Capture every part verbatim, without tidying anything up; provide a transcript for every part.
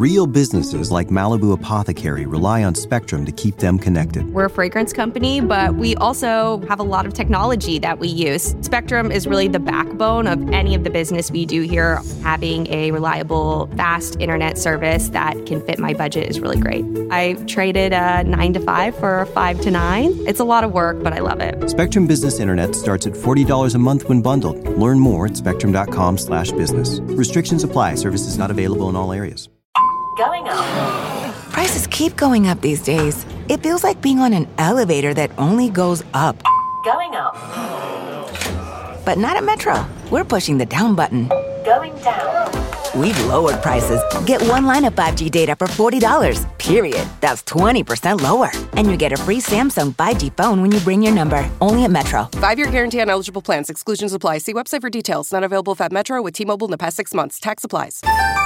Real businesses like Malibu Apothecary rely on Spectrum to keep them connected. We're a fragrance company, but we also have a lot of technology that we use. Spectrum is really the backbone of any of the business we do here. Having a reliable, fast internet service that can fit my budget is really great. I traded a nine to five for a five to nine. It's a lot of work, but I love it. Spectrum Business Internet starts at forty dollars a month when bundled. Learn more at spectrum.com slash business. Restrictions apply. Services not available in all areas. Going up. Prices keep going up these days. It feels like being on an elevator that only goes up. Going up. But not at Metro. We're pushing the down button. Going down. We've lowered prices. Get one line of five G data for forty dollars, period. That's twenty percent lower. And you get a free Samsung five G phone when you bring your number. Only at Metro. Five-year guarantee on eligible plans. Exclusions apply. See website for details. Not available if at Metro with T-Mobile in the past six months. Tax applies.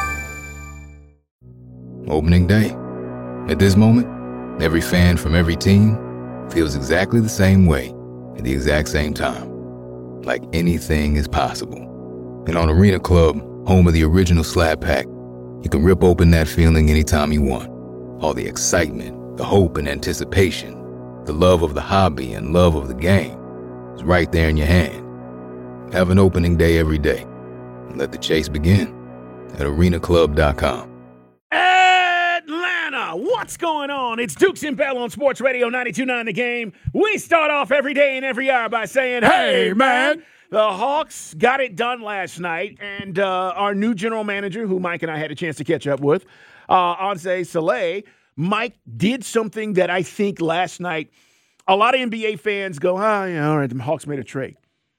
Opening day. At this moment, every fan from every team feels exactly the same way at the exact same time. Like anything is possible. And on Arena Club, home of the original Slab Pack, you can rip open that feeling anytime you want. All the excitement, the hope and anticipation, the love of the hobby and love of the game is right there in your hand. Have an opening day every day. And let the chase begin at arena club dot com. Atlanta, what's going on? It's Dukes and Bell on Sports Radio ninety-two point nine The Game. We start off every day and every hour by saying, hey, man. The Hawks got it done last night, and uh, our new general manager, who Mike and I had a chance to catch up with, uh, Anse Saleh, Mike did something that I think last night a lot of N B A fans go, ah, oh, yeah, all right, the Hawks made a trade.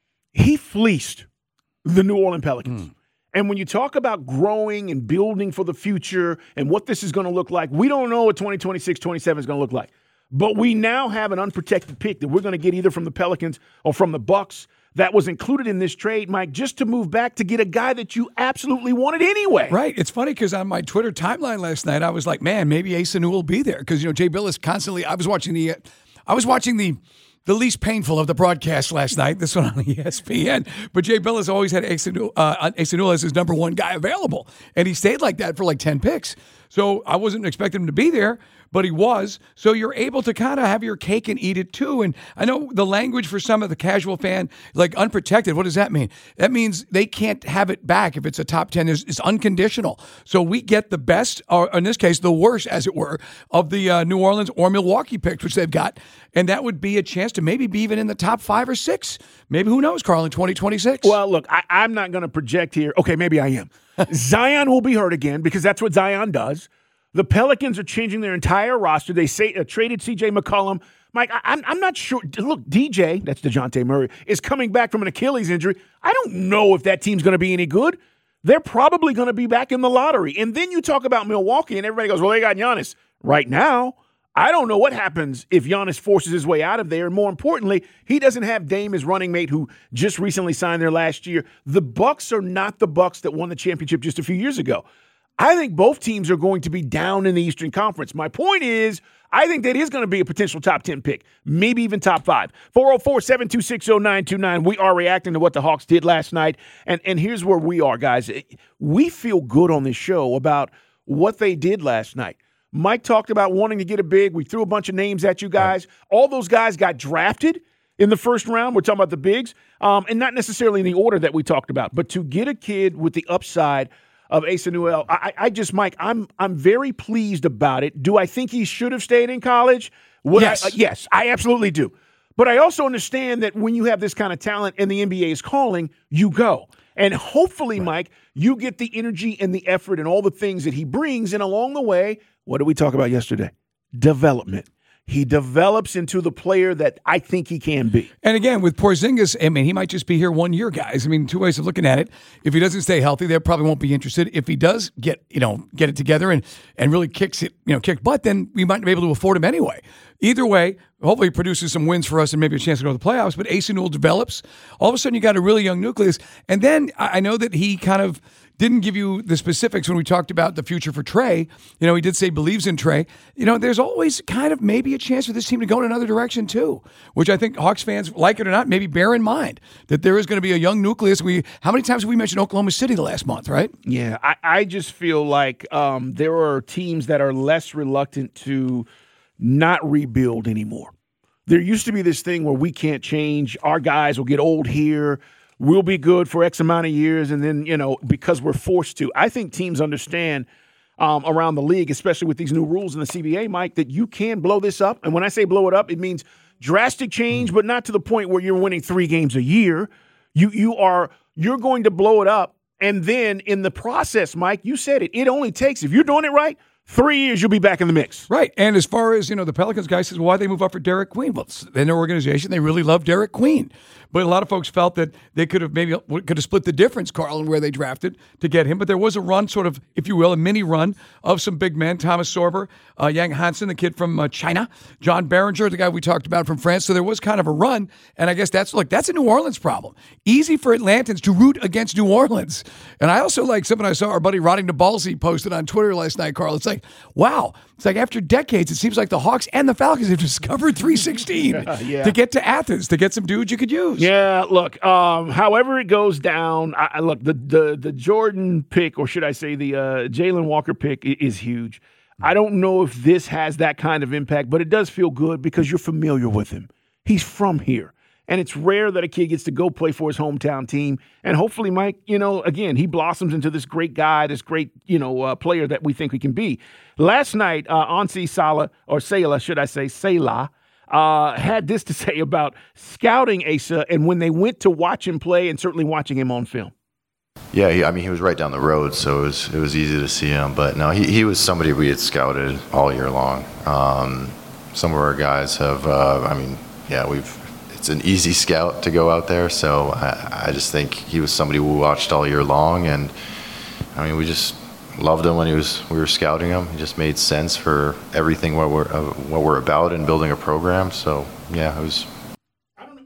He fleeced the New Orleans Pelicans. Mm. And when you talk about growing and building for the future and what this is going to look like, we don't know what twenty twenty-six twenty-seven is going to look like. But we now have an unprotected pick that we're going to get either from the Pelicans or from the Bucks that was included in this trade, Mike, just to move back to get a guy that you absolutely wanted anyway. Right. It's funny because on my Twitter timeline last night, I was like, man, maybe Asa Newell will be there. Because, you know, Jay Billis constantly, I was watching the, uh, I was watching the, the least painful of the broadcast last night, this one on E S P N. But Jay Billis always had Asa Newell, uh, Asa Newell as his number one guy available. And he stayed like that for like ten picks. So I wasn't expecting him to be there, but he was. So you're able to kind of have your cake and eat it too. And I know the language for some of the casual fan, like unprotected, what does that mean? That means they can't have it back if it's a top ten. It's, it's unconditional. So we get the best, or in this case, the worst, as it were, of the uh, New Orleans or Milwaukee picks, which they've got. And that would be a chance to maybe be even in the top five or six. Maybe, who knows, Carl, in twenty twenty-six. Well, look, I, I'm not going to project here. Okay, maybe I am. Zion will be hurt again because that's what Zion does. The Pelicans are changing their entire roster. They say uh, traded C J McCollum. Mike, I, I'm I'm not sure. Look, D J, that's DeJounte Murray, is coming back from an Achilles injury. I don't know if that team's going to be any good. They're probably going to be back in the lottery. And then you talk about Milwaukee, and everybody goes, well, they got Giannis. Right now, I don't know what happens if Giannis forces his way out of there. And more importantly, he doesn't have Dame, his running mate, who just recently signed there last year. The Bucks are not the Bucks that won the championship just a few years ago. I think both teams are going to be down in the Eastern Conference. My point is, I think that is going to be a potential top ten pick, maybe even top five. four oh four, seven two six, oh nine two nine. We are reacting to what the Hawks did last night. And, and here's where we are, guys. We feel good on this show about what they did last night. Mike talked about wanting to get a big. We threw a bunch of names at you guys. Right. All those guys got drafted in the first round. We're talking about the bigs, um, and not necessarily in the order that we talked about. But to get a kid with the upside of Asa Newell, I, I just, Mike, I'm I'm very pleased about it. Do I think he should have stayed in college? Would yes. I, uh, yes, I absolutely do. But I also understand that when you have this kind of talent and the N B A is calling, you go. And hopefully, right. Mike, you get the energy and the effort and all the things that he brings. And along the way, what did we talk about yesterday? Development. He develops into the player that I think he can be. And again, with Porzingis, I mean, he might just be here one year, guys. I mean, two ways of looking at it. If he doesn't stay healthy, they probably won't be interested. If he does get, you know, get it together and, and really kicks it, you know, kick butt, then we might be able to afford him anyway. Either way, hopefully produces some wins for us and maybe a chance to go to the playoffs. But Asa Newell develops. All of a sudden, you got a really young nucleus. And then I know that he kind of didn't give you the specifics when we talked about the future for Trey. You know, he did say believes in Trey. You know, there's always kind of maybe a chance for this team to go in another direction too, which I think Hawks fans, like it or not, maybe bear in mind that there is going to be a young nucleus. We How many times have we mentioned Oklahoma City the last month, right? Yeah, I, I just feel like um, there are teams that are less reluctant to not rebuild anymore. There used to be this thing where we can't change. Our guys will get old here. We'll be good for X amount of years, and then, you know, because we're forced to. I think teams understand um, around the league, especially with these new rules in the C B A, Mike, that you can blow this up. And when I say blow it up, it means drastic change, but not to the point where you're winning three games a year. You you are you're going to blow it up, and then in the process, Mike, you said it. It only takes, if you're doing it right, three years, you'll be back in the mix. Right. And as far as, you know, the Pelicans guy says, well, why'd they move up for Derek Queen? Well, in their organization, they really love Derek Queen. But a lot of folks felt that they could have maybe could have split the difference, Carl, in where they drafted to get him. But there was a run, sort of, if you will, a mini run of some big men. Thomas Sorber, uh, Yang Hansen, the kid from uh, China, John Berenger, the guy we talked about from France. So there was kind of a run. And I guess that's, look, that's a New Orleans problem. Easy for Atlantans to root against New Orleans. And I also like something I saw our buddy Rodney DeBalsi posted on Twitter last night, Carl. It's like, wow. It's like after decades, it seems like the Hawks and the Falcons have discovered three sixteen yeah. to get to Athens, to get some dudes you could use. Yeah, look, um, however it goes down, I, I look, the, the the Jordan pick, or should I say the uh, Jalen Walker pick, is huge. I don't know if this has that kind of impact, but it does feel good because you're familiar with him. He's from here. And it's rare that a kid gets to go play for his hometown team. And hopefully, Mike, you know, again, he blossoms into this great guy, this great, you know, uh, player that we think he can be. Last night, uh, Ansi Sala, or Sala, should I say, Sala, uh, had this to say about scouting Asa and when they went to watch him play and certainly watching him on film. Yeah, he, I mean, he was right down the road, so it was, it was easy to see him. But no, he, he was somebody we had scouted all year long. Um, some of our guys have, uh, I mean, yeah, we've, it's an easy scout to go out there, so I, I just think he was somebody we watched all year long, and I mean, we just loved him when he was we were scouting him. He just made sense for everything what we're uh, what we're about in building a program. So yeah, it was. I don't know.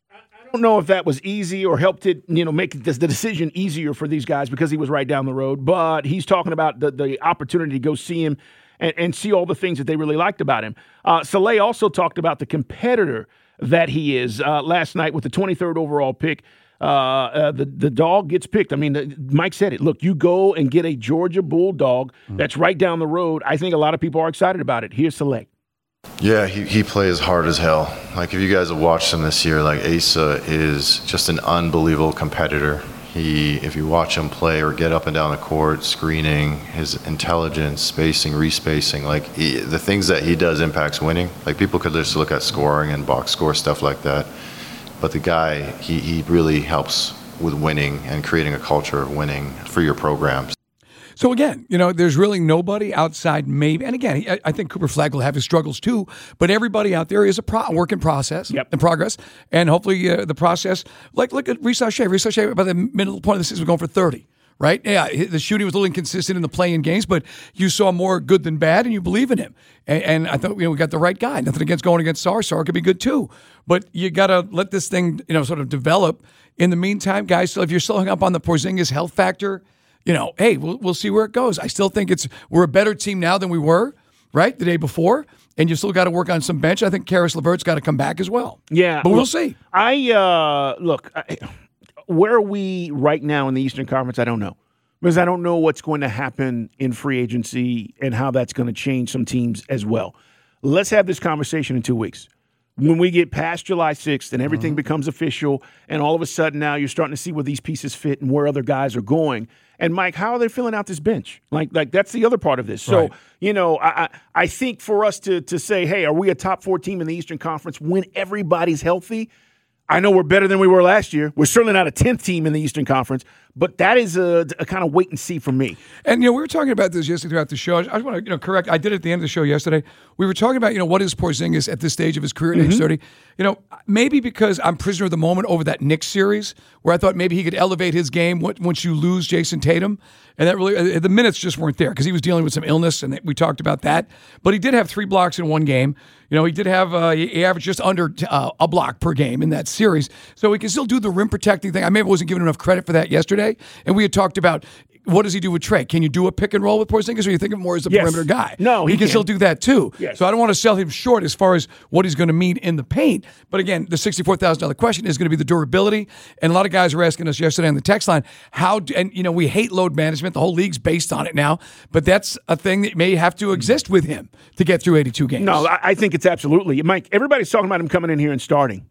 I don't know if that was easy or helped it, you know, make the decision easier for these guys because he was right down the road. But he's talking about the the opportunity to go see him and, and see all the things that they really liked about him. Uh, Saleh also talked about the competitor that he is. Uh, last night with the twenty-third overall pick, uh, uh, the, the dog gets picked. I mean, the, Mike said it. Look, you go and get a Georgia Bulldog mm. that's right down the road. I think a lot of people are excited about it. Here's Saleh. Yeah, he, he plays hard as hell. Like, if you guys have watched him this year, like, Asa is just an unbelievable competitor. He, if you watch him play or get up and down the court, screening, his intelligence, spacing, respacing, like he, the things that he does impacts winning. Like, people could just look at scoring and box score, stuff like that. But the guy, he, he really helps with winning and creating a culture of winning for your programs. So again, you know, there's really nobody outside maybe. And again, I, I think Cooper Flagg will have his struggles too, but everybody out there is a pro, work in process, yep. in progress. And hopefully uh, the process, like look at Reese O'Shea. Reese O'Shea, by the middle point of the season, was going for thirty, right? Yeah, the shooting was a little inconsistent in the play-in games, but you saw more good than bad, and you believe in him. And, and I thought, you know, we got the right guy. Nothing against going against Sarr. Sarr could be good too. But you got to let this thing, you know, sort of develop. In the meantime, guys, so if you're still hung up on the Porzingis health factor, you know, hey, we'll we'll see where it goes. I still think it's we're a better team now than we were, right, the day before, and you still got to work on some bench. I think Karis LeVert's got to come back as well. Yeah, but look, we'll see. I uh, look, I, where are we right now in the Eastern Conference? I don't know because I don't know what's going to happen in free agency and how that's going to change some teams as well. Let's have this conversation in two weeks. When we get past July sixth and everything mm-hmm. becomes official, and all of a sudden now you're starting to see where these pieces fit and where other guys are going. And, Mike, how are they filling out this bench? Like, like that's the other part of this. So, right. you know, I, I think for us to to say, hey, are we a top four team in the Eastern Conference when everybody's healthy? I know we're better than we were last year. We're certainly not a tenth team in the Eastern Conference, But that is a, a kind of wait and see for me. And, you know, we were talking about this yesterday throughout the show. I just want to, you know, correct. I did it at the end of the show yesterday. We were talking about, you know, what is Porzingis at this stage of his career at Mm-hmm. age thirty? You know, maybe because I'm prisoner of the moment over that Knicks series where I thought maybe he could elevate his game once you lose Jason Tatum. And that really, the minutes just weren't there because he was dealing with some illness, and we talked about that. But he did have three blocks in one game. You know, he did have, uh, he averaged just under uh, a block per game in that series. So he can still do the rim protecting thing. I maybe wasn't giving enough credit for that yesterday. And we had talked about, what does he do with Trey? Can you do a pick and roll with Porzingis, or you think of him more as a Yes. perimeter guy? No, he, he can can. still do that too. Yes. So I don't want to sell him short as far as what he's going to mean in the paint. But again, the sixty-four thousand dollars question is going to be the durability. And a lot of guys were asking us yesterday on the text line, how, do, and you know, we hate load management. The whole league's based on it now. But that's a thing that may have to exist with him to get through eighty-two games. No, I, I think it's absolutely. Mike, everybody's talking about him coming in here and starting.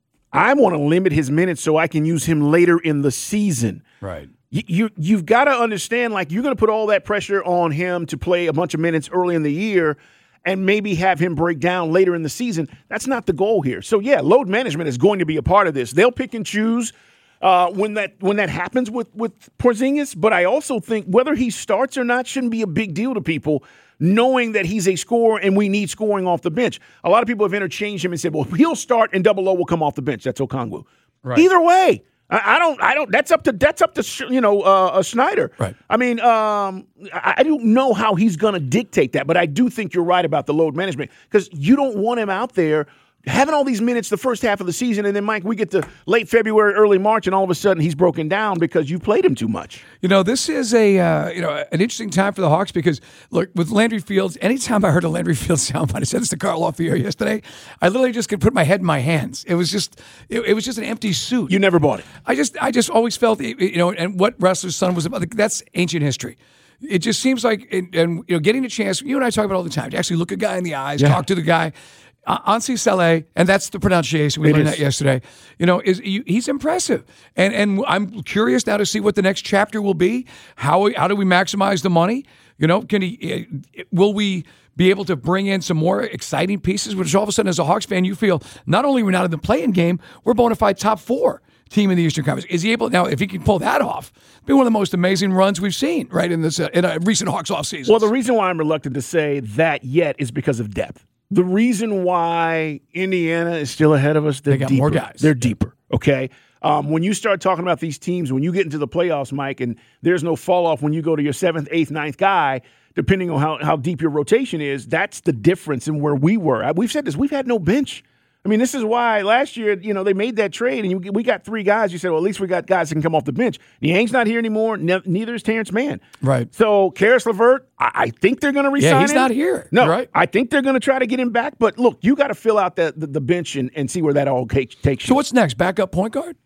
I want to limit his minutes so I can use him later in the season. Right. You, you, you've got to understand, like, you're going to put all that pressure on him to play a bunch of minutes early in the year and maybe have him break down later in the season. That's not the goal here. So, yeah, load management is going to be a part of this. They'll pick and choose uh, when that when that happens with, with Porzingis, but I also think whether he starts or not shouldn't be a big deal to people, knowing that he's a scorer and we need scoring off the bench. A lot of people have interchanged him and said, well, he'll start and Double O will come off the bench. That's Okongwu. Right. Either way. I don't. I don't. That's up to. That's up to you know uh, uh, Snyder. Right. I mean, um, I, I don't know how he's going to dictate that, but I do think you're right about the load management because you don't want him out there having all these minutes the first half of the season, and then Mike, we get to late February, early March, and all of a sudden he's broken down because you played him too much. You know, this is a uh, you know an interesting time for the Hawks because look, with Landry Fields, anytime I heard a Landry Fields soundbite, I said this to Carl off the air yesterday, I literally just could put my head in my hands. It was just it, it was just an empty suit. You never bought it. I just I just always felt you know, and what Wrestler's Son was about. That's ancient history. It just seems like, and, and you know, getting a chance. You and I talk about it all the time to actually look a guy in the eyes, Yeah. talk to the guy. Uh, Ansi Saleh, and that's the pronunciation we It learned is. that yesterday. You know, is he, he's impressive, and and I'm curious now to see what the next chapter will be. How how do we maximize the money? You know, can he? Uh, will we be able to bring in some more exciting pieces? Which all of a sudden, as a Hawks fan, you feel not only we're not in the play-in game, we're bona fide top four team in the Eastern Conference. Is he able now? If he can pull that off, it'll be one of the most amazing runs we've seen right in this uh, in a recent Hawks offseason. Well, the reason why I'm reluctant to say that yet is because of depth. The reason why Indiana is still ahead of us, they're They got deeper. more guys. They're deeper, okay? Um, when you start talking about these teams, when you get into the playoffs, Mike, and there's no fall off when you go to your seventh, eighth, ninth guy, depending on how, how deep your rotation is, that's the difference in where we were. We've said this. We've had no bench. I mean, this is why last year, you know, they made that trade, and you, we got three guys. You said, well, at least we got guys that can come off the bench. Niang's not here anymore. Ne- neither is Terrence Mann. Right. So, Karis LeVert, I, I think they're going to resign Yeah, he's him. not here. No, Right. I think they're going to try to get him back. But, look, you got to fill out the, the, the bench and, and see where that all takes takes you. So what's next? Backup point guard?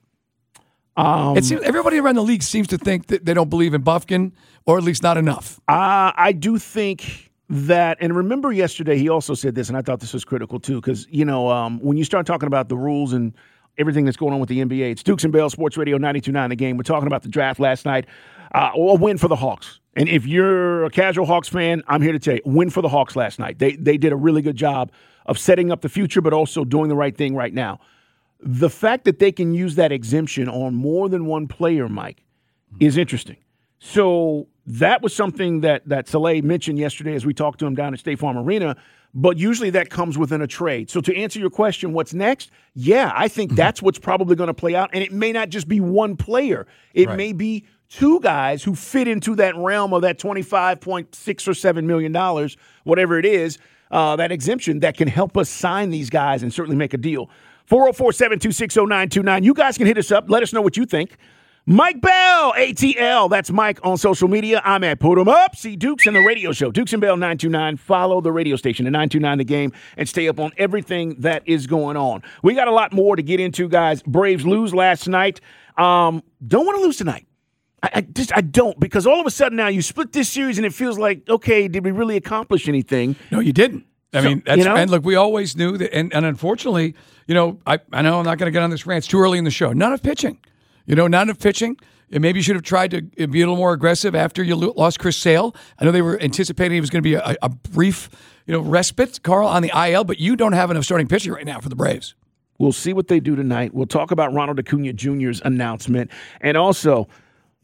Um, It seems everybody around the league seems to think that they don't believe in Bufkin, or at least not enough. Uh, I do think that, and remember yesterday he also said this, and I thought this was critical too, because, you know, um, when you start talking about the rules and everything that's going on with the N B A, it's Dukes and Bell Sports Radio ninety-two point nine The Game. We're talking about the draft last night. Uh, a win for the Hawks. And if you're a casual Hawks fan, I'm here to tell you, win for the Hawks last night. They, they did a really good job of setting up the future, but also doing the right thing right now. The fact that they can use that exemption on more than one player, Mike, is interesting. So that was something that that Saleh mentioned yesterday as we talked to him down at State Farm Arena, but usually that comes within a trade. So to answer your question, what's next? Yeah, I think that's what's probably going to play out, and it may not just be one player. It Right. may be two guys who fit into that realm of that twenty-five point six or seven million dollars, whatever it is, uh, that exemption that can help us sign these guys and certainly make a deal. four oh four, seven two six, oh nine two nine. You guys can hit us up. Let us know what you think. Mike Bell, A T L. That's Mike on social media. I'm at Put 'em Up. See Dukes and the radio show. Dukes and Bell nine two nine. Follow the radio station at nine two nine The Game and stay up on everything that is going on. We got a lot more to get into, guys. Braves lose last night. Um, don't want to lose tonight. I, I just I don't, because all of a sudden now you split this series and it feels like, okay, did we really accomplish anything? No, you didn't. I So, mean, that's, you know? and look, we always knew that, and, and unfortunately, you know, I, I know I'm not going to get on this rant. It's too early in the show. Not enough pitching. You know, not enough pitching. And maybe you should have tried to be a little more aggressive after you lo- lost Chris Sale. I know they were anticipating it was going to be a, a brief, you know, respite, Carl, on the I L, but you don't have enough starting pitching right now for the Braves. We'll see what they do tonight. We'll talk about Ronald Acuna Junior's announcement. And also,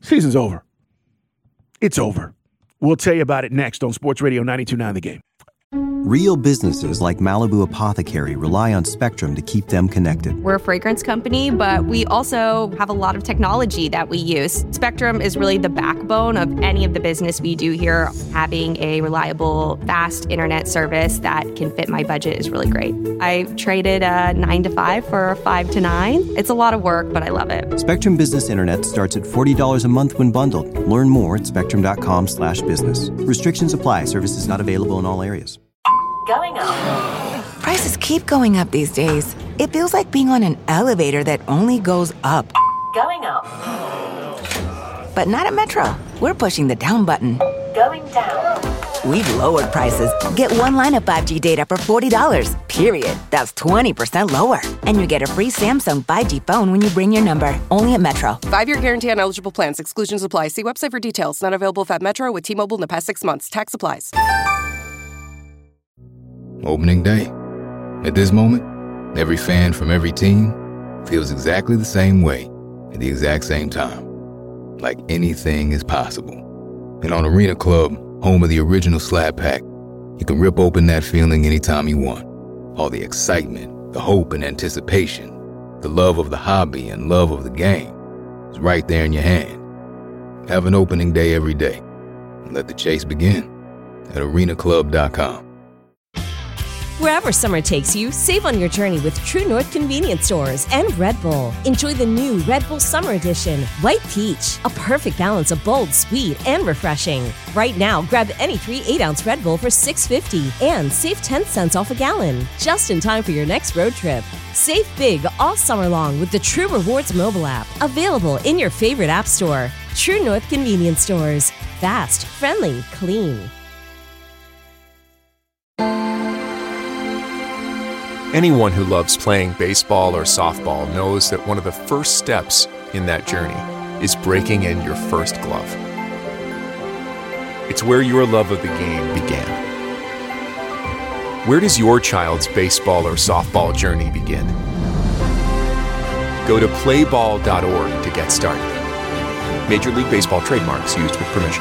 Season's over. It's over. We'll tell you about it next on Sports Radio ninety-two point nine The Game. Real businesses like Malibu Apothecary rely on Spectrum to keep them connected. We're a fragrance company, but we also have a lot of technology that we use. Spectrum is really the backbone of any of the business we do here. Having a reliable, fast internet service that can fit my budget is really great. I traded a nine to five for a five to nine. It's a lot of work, but I love it. Spectrum Business Internet starts at forty dollars a month when bundled. Learn more at spectrum.com slash business. Restrictions apply. Services not available in all areas. Going up. Prices keep going up these days. It feels like being on an elevator that only goes up. Going up. But not at Metro. We're pushing the down button. Going down. We've lowered prices. Get one line of five G data for forty dollars, period. That's twenty percent lower. And you get a free Samsung five G phone when you bring your number. Only at Metro. Five-year guarantee on eligible plans. Exclusions apply. See website for details. Not available if at Metro with T-Mobile in the past six months. Tax applies. Opening day. At this moment, every fan from every team feels exactly the same way at the exact same time. Like anything is possible. And on Arena Club, home of the original Slab Pack, you can rip open that feeling anytime you want. All the excitement, the hope and anticipation, the love of the hobby and love of the game is right there in your hand. Have an opening day every day. And let the chase begin at arena club dot com. Wherever summer takes you, save on your journey with True North Convenience Stores and Red Bull. Enjoy the new Red Bull Summer Edition, White Peach, a perfect balance of bold, sweet, and refreshing. Right now, grab any three eight-ounce Red Bull for six fifty and save ten cents off a gallon, just in time for your next road trip. Save big all summer long with the True Rewards mobile app, available in your favorite app store. True North Convenience Stores. Fast, friendly, clean. Anyone who loves playing baseball or softball knows that one of the first steps in that journey is breaking in your first glove. It's where your love of the game began. Where does your child's baseball or softball journey begin? Go to play ball dot org to get started. Major League Baseball trademarks used with permission.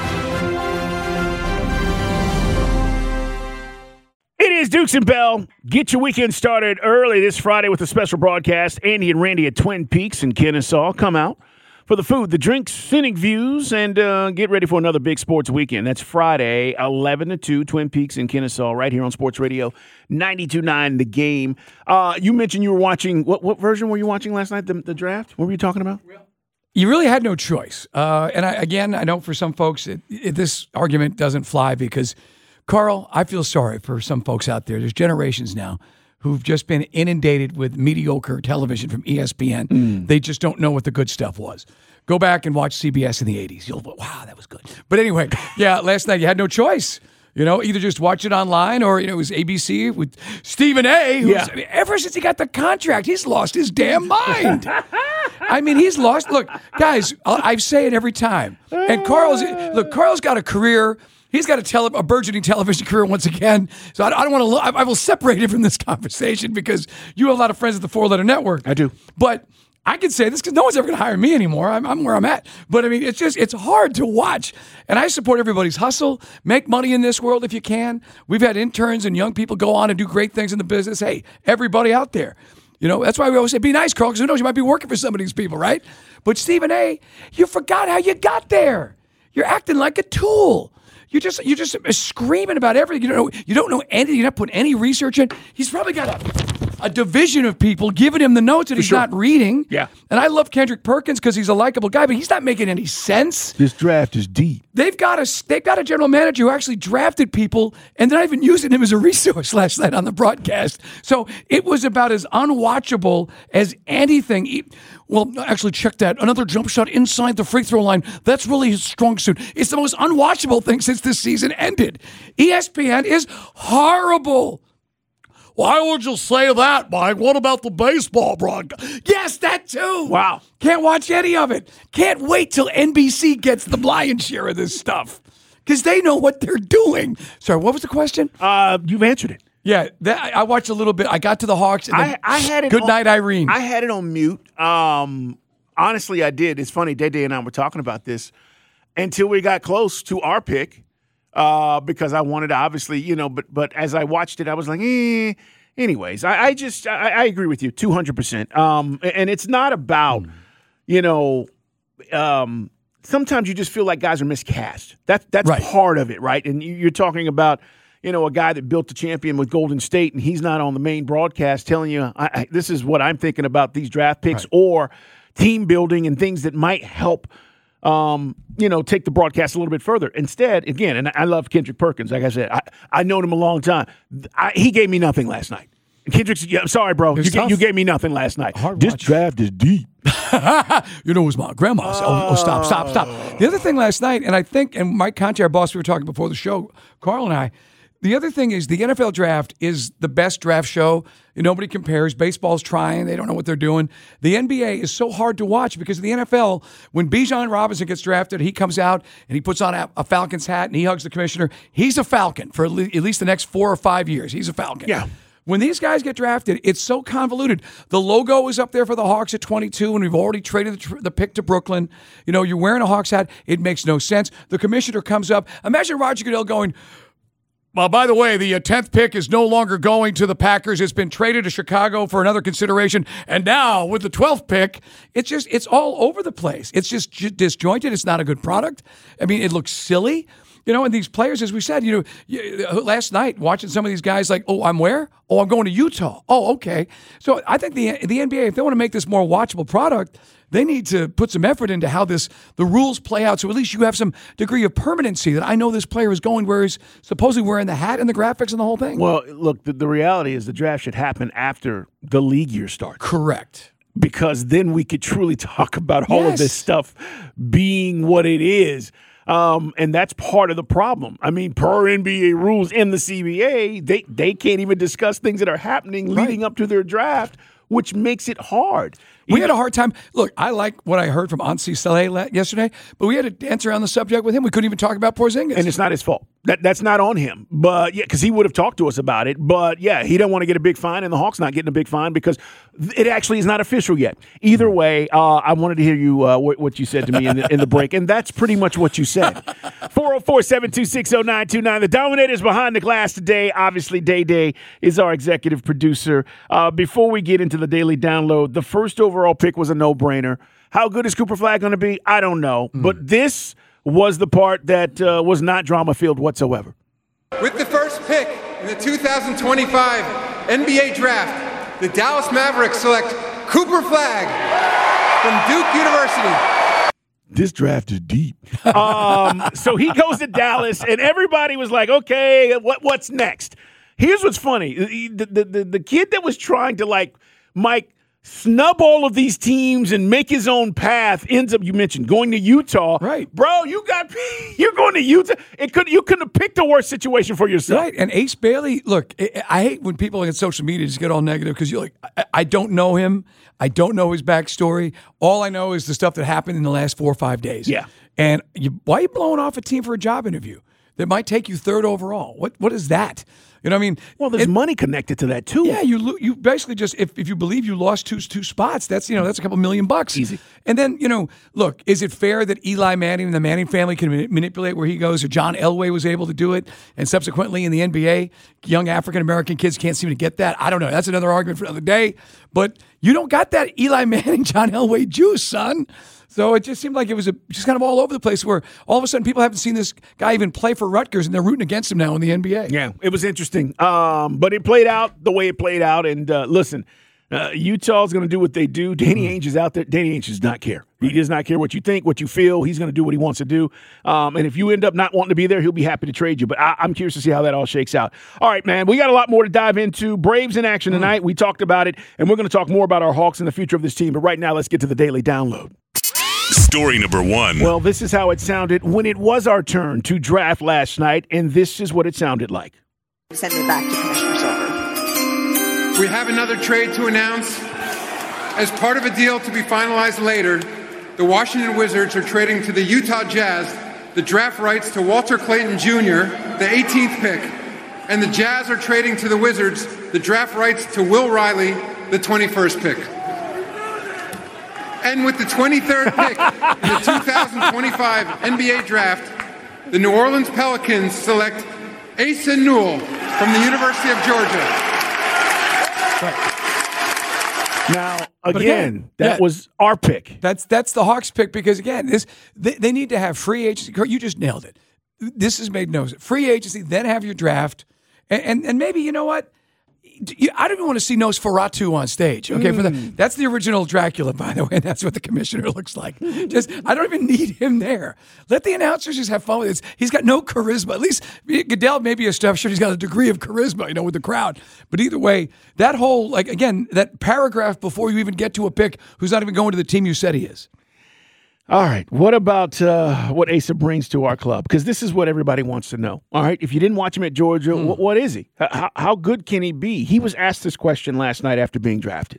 It is Dukes and Bell. Get your weekend started early this Friday with a special broadcast. Andy and Randy at Twin Peaks in Kennesaw. Come out for the food, the drinks, scenic views, and uh, get ready for another big sports weekend. That's Friday, eleven to two, Twin Peaks in Kennesaw, right here on Sports Radio ninety-two point nine The Game. Uh, you mentioned you were watching, what, what version were you watching last night, the, the draft? What were you talking about? You really had no choice. Uh, and I, again, I know for some folks, it, it, this argument doesn't fly because – Carl, I feel sorry for some folks out there. There's generations now who've just been inundated with mediocre television from E S P N. Mm. They just don't know what the good stuff was. Go back and watch C B S in the eighties. You'll go, wow, that was good. But anyway, yeah, last night you had no choice. You know, either just watch it online or, you know, it was A B C with Stephen A. Who's, yeah. I mean, ever since he got the contract, he's lost his damn mind. I mean, he's lost. Look, guys, I say it every time. And Carl's, look, Carl's got a career. He's got a, tele, a burgeoning television career once again. So I, I don't want to. I, I will separate him from this conversation because you have a lot of friends at the Four Letter Network. I do, but I can say this because no one's ever going to hire me anymore. I'm, I'm where I'm at. But I mean, it's just it's hard to watch. And I support everybody's hustle. Make money in this world if you can. We've had interns and young people go on and do great things in the business. Hey, everybody out there. You know, that's why we always say, be nice, Carl, because who knows, you might be working for some of these people, right? But Stephen A., you forgot how you got there. You're acting like a tool. You just you just screaming about everything. You don't know you don't know anything. You're not putting any research in. He's probably got a, a division of people giving him the notes that For he's sure. not reading. Yeah. And I love Kendrick Perkins because he's a likable guy, but he's not making any sense. This draft is deep. They've got a they've got a general manager who actually drafted people, and they're not even using him as a resource last night on the broadcast. So it was about as unwatchable as anything. Well, actually, check that. Another jump shot inside the free throw line. That's really his strong suit. It's the most unwatchable thing since this season ended. E S P N is horrible. Why would you say that, Mike? What about the baseball broadcast? Yes, that too. Wow. Can't watch any of it. Can't wait till N B C gets the lion's share of this stuff because they know what they're doing. Sorry, what was the question? Uh, you've answered it. Yeah, that, I watched a little bit. I got to the Hawks. And I, I had it. Good on, night, Irene. I had it on mute. Um, Honestly, I did. It's funny. Day Day and I were talking about this until we got close to our pick uh, because I wanted to obviously, you know, but but as I watched it, I was like, eh. Anyways, I, I just I, I agree with you two hundred percent. Um, and it's not about, you know, um, sometimes you just feel like guys are miscast. That, that's right. part of it, right? And you're talking about, you know, a guy that built the champion with Golden State, and he's not on the main broadcast telling you, I, I, this is what I'm thinking about these draft picks, right. or team building and things that might help, um, you know, take the broadcast a little bit further. Instead, again, and I love Kendrick Perkins. Like I said, I, I known him a long time. I, he gave me nothing last night. Kendrick's, yeah, sorry, bro. You, you gave me nothing last night. Hard this watch. draft is deep. You know, it was my grandma's. Oh. oh, stop, stop, stop. The other thing last night, and I think, and Mike Conte, our boss, we were talking before the show, Carl and I, the other thing is the N F L draft is the best draft show. Nobody compares. Baseball's trying. They don't know what they're doing. The N B A is so hard to watch because the N F L, when Bijan Robinson gets drafted, he comes out and he puts on a, a Falcons hat and he hugs the commissioner. He's a Falcon for at least the next four or five years. He's a Falcon. Yeah. When these guys get drafted, it's so convoluted. The logo is up there for the Hawks at twenty-two, and we've already traded the, tr- the pick to Brooklyn. You know, you're wearing a Hawks hat. It makes no sense. The commissioner comes up. Imagine Roger Goodell going, well, by the way, the tenth pick is no longer going to the Packers. It's been traded to Chicago for another consideration. And now with the twelfth pick, it's just, it's all over the place. It's just j- disjointed. It's not a good product. I mean, it looks silly. You know, and these players, as we said, you know, last night watching some of these guys like, oh, I'm where? Oh, I'm going to Utah. Oh, okay. So I think the the N B A, if they want to make this more watchable product, they need to put some effort into how this the rules play out. So at least you have some degree of permanency that I know this player is going where he's supposedly wearing the hat and the graphics and the whole thing. Well, look, the, the reality is the draft should happen after the league year starts. Correct. Because then we could truly talk about all yes. of this stuff being what it is. Um, and that's part of the problem. I mean, per N B A rules in the C B A, they, they can't even discuss things that are happening leading right. up to their draft, which makes it hard. We had a hard time. Look, I like what I heard from Ansi Saleh yesterday, but we had to dance around the subject with him. We couldn't even talk about Porzingis. And it's not his fault. That That's not on him. But yeah, because he would have talked to us about it. But yeah, he don't want to get a big fine, and the Hawks not getting a big fine because it actually is not official yet. Either way, uh, I wanted to hear you uh, what, what you said to me in the, in the break, and that's pretty much what you said. four oh four, seven two six, oh nine two nine. The Dominators behind the glass today. Obviously, Day Day is our executive producer. Uh, before we get into the daily download, the first overall pick was a no-brainer. How good is Cooper Flagg going to be? I don't know. Mm. But this was the part that uh, was not drama-filled whatsoever. With the first pick in the two thousand twenty-five N B A Draft, the Dallas Mavericks select Cooper Flagg from Duke University. This draft is deep. Um, so he goes to Dallas, and everybody was like, okay, what, what's next? Here's what's funny. The, the, the, the kid that was trying to, like, Mike, snub all of these teams and make his own path ends up, you mentioned, going to Utah. Right. Bro, you got you're going to Utah. It could you couldn't have picked a worse situation for yourself. Right. And Ace Bailey, look, I hate when people on social media just get all negative because you're like, I, I don't know him. I don't know his backstory. All I know is the stuff that happened in the last four or five days. Yeah. And you, why are you blowing off a team for a job interview that might take you third overall? What What is that? You know what I mean? Well, there's it, money connected to that too. Yeah, you you basically just if, if you believe you lost two two spots, that's you know that's a couple million bucks. Easy. And then you know, look, is it fair that Eli Manning and the Manning family can manipulate where he goes, or John Elway was able to do it, and subsequently in the N B A, young African American kids can't seem to get that? I don't know. That's another argument for another day. But you don't got that Eli Manning, John Elway juice, son. So it just seemed like it was a, just kind of all over the place where all of a sudden people haven't seen this guy even play for Rutgers and they're rooting against him now in the N B A. Yeah, it was interesting. Um, but it played out the way it played out. And uh, listen, uh, Utah's going to do what they do. Danny Ainge is out there. Danny Ainge does not care. He does not care what you think, what you feel. He's going to do what he wants to do. Um, and if you end up not wanting to be there, he'll be happy to trade you. But I, I'm curious to see how that all shakes out. All right, man, we got a lot more to dive into. Braves in action tonight. Mm. We talked about it, and we're going to talk more about our Hawks and the future of this team. But right now, let's get to the Daily Download. Story number one. Well, this is how it sounded when it was our turn to draft last night, and this is what it sounded like. Send me back to Commissioner Silver. We have another trade to announce. As part of a deal to be finalized later, the Washington Wizards are trading to the Utah Jazz the draft rights to Walter Clayton Junior, the eighteenth pick, and the Jazz are trading to the Wizards the draft rights to Will Riley, the twenty-first pick. And with the twenty-third pick in the two thousand twenty-five N B A Draft, the New Orleans Pelicans select Asa Newell from the University of Georgia. Now, But again, that yeah, was our pick. That's that's the Hawks pick because, again, this they, they need to have free agency. You just nailed it. This is made no sense. Free agency, then have your draft. And, and, and maybe, you know what? I don't even want to see Nosferatu on stage. Okay, mm. for the, that's the original Dracula, by the way. And that's what the commissioner looks like. Just, I don't even need him there. Let the announcers just have fun with it. He's got no charisma. At least Goodell maybe a stuff. Sure, he's got a degree of charisma, you know, with the crowd. But either way, that whole, like, again, that paragraph before you even get to a pick who's not even going to the team you said he is. All right. What about uh, what Asa brings to our club? Because this is what everybody wants to know. All right. If you didn't watch him at Georgia, mm. what, what is he? How, how good can he be? He was asked this question last night after being drafted.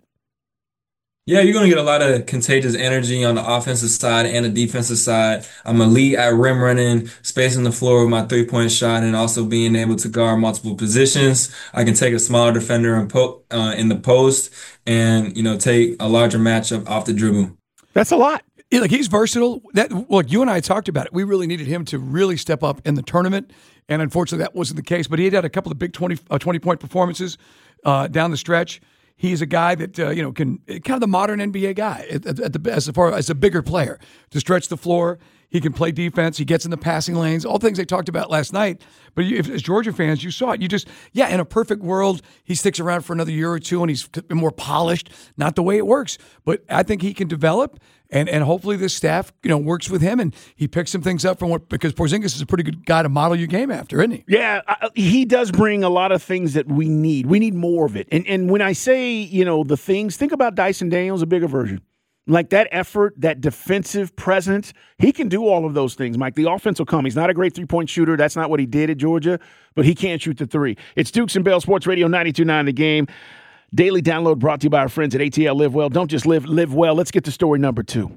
Yeah, you're going to get a lot of contagious energy on the offensive side and the defensive side. I'm elite at rim running, spacing the floor with my three-point shot, and also being able to guard multiple positions. I can take a smaller defender in, po- uh, in the post and, you know, take a larger matchup off the dribble. That's a lot. Yeah, like he's versatile. That look, you and I talked about it. We really needed him to really step up in the tournament, and unfortunately, that wasn't the case. But he had had a couple of big twenty, uh, twenty point performances uh, down the stretch. He's a guy that uh, you know can kind of the modern N B A guy at, at the as far as a bigger player to stretch the floor. He can play defense. He gets in the passing lanes. All things they talked about last night. But you, if, as Georgia fans, you saw it. You just, yeah, in a perfect world, he sticks around for another year or two and he's more polished. Not the way it works. But I think he can develop, and, and hopefully this staff, you know, works with him and he picks some things up from what, because Porzingis is a pretty good guy to model your game after, isn't he? Yeah, uh, he does bring a lot of things that we need. We need more of it. And and when I say, you know, the things, think about Dyson Daniels, a bigger version. Like that effort, that defensive presence, he can do all of those things, Mike. The offense will come. He's not a great three-point shooter. That's not what he did at Georgia, but he can't shoot the three. It's Dukes and Bell Sports Radio ninety-two point nine The Game. Daily download brought to you by our friends at A T L Live Well. Don't just live, live well. Let's get to story number two.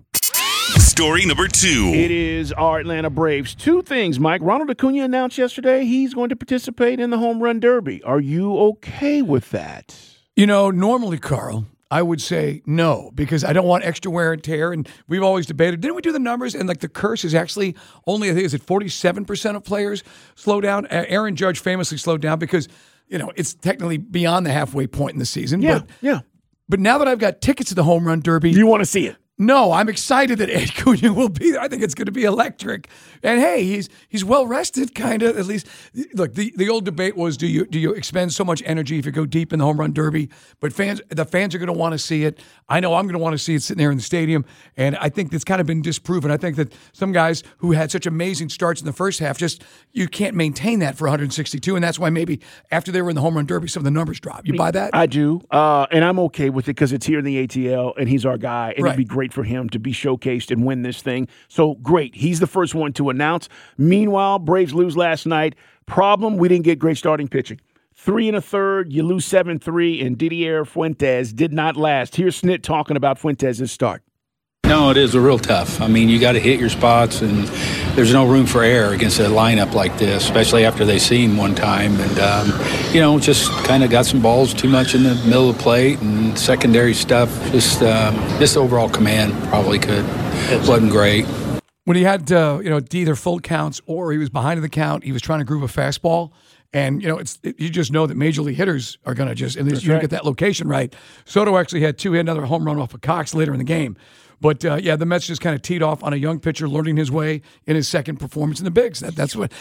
Story number two. It is our Atlanta Braves. Two things, Mike. Ronald Acuna announced yesterday he's going to participate in the Home Run Derby. Are you okay with that? You know, normally, Carl, I would say no, because I don't want extra wear and tear. And we've always debated, didn't we do the numbers? And like the curse is actually only, I think, is it forty-seven percent of players slow down? Aaron Judge famously slowed down because, you know, it's technically beyond the halfway point in the season. Yeah, but, yeah. But now that I've got tickets to the Home Run Derby. You want to see it? No, I'm excited that Acuna will be there. I think it's going to be electric. And hey, he's he's well rested, kind of, at least. Look, the, the old debate was, do you do you expend so much energy if you go deep in the Home Run Derby? But fans, the fans are going to want to see it. I know I'm going to want to see it sitting there in the stadium. And I think that's kind of been disproven. I think that some guys who had such amazing starts in the first half, just you can't maintain that for one hundred sixty-two. And that's why maybe after they were in the Home Run Derby, some of the numbers drop. You buy that? I do. Uh, and I'm okay with it because it's here in the A T L and he's our guy. And Right. it'd be great for him to be showcased and win this thing. So great. He's the first one to announce. Meanwhile, Braves lose last night. Problem, we didn't get great starting pitching. Three and a third, you lose seven three, and Didier Fuentes did not last. Here's Snit talking about Fuentes' start. No, it is a real tough. I mean, you got to hit your spots, and there's no room for error against a lineup like this, especially after they seen one time. And, um, you know, just kind of got some balls too much in the middle of the plate and secondary stuff. Just, um, just overall command probably could. It wasn't great. When he had, uh, you know, either full counts or he was behind in the count, he was trying to groove a fastball. And, you know, it's it, you just know that major league hitters are going to just, and you right. get that location right. Soto actually had two, he had another home run off of Cox later in the game. But, uh, yeah, the Mets just kind of teed off on a young pitcher learning his way in his second performance in the bigs. That, that's what